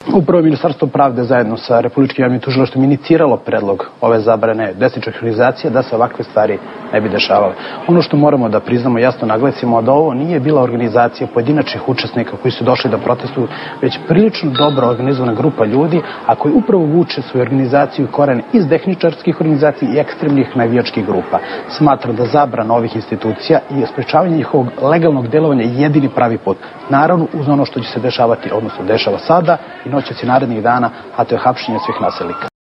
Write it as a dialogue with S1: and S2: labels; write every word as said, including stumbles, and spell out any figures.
S1: Upravo Ministarstvo pravde zajedno sa Republičkim javnim tužilaštvom iniciralo predlog ove zabrane desničkih organizacija da se ovakve stvari ne bi dešavale. Ono što moramo da priznamo, jasno naglasimo, da ovo nije bila organizacija pojedinačnih učesnika koji su došli da protestuju, već prilično dobro organizovana grupa ljudi, a koji upravo vuče svoju organizaciju i koren iz desničarskih organizacija i ekstremnih navijačkih grupa. Smatram da zabrana ovih institucija i sprečavanje njihovog legalnog delovanja je jedini pravi put. Naravno, uz ono što će se dešavati, odnosno dešava sada i noćas i narednih dana, a to je hapšenje svih nasilnika.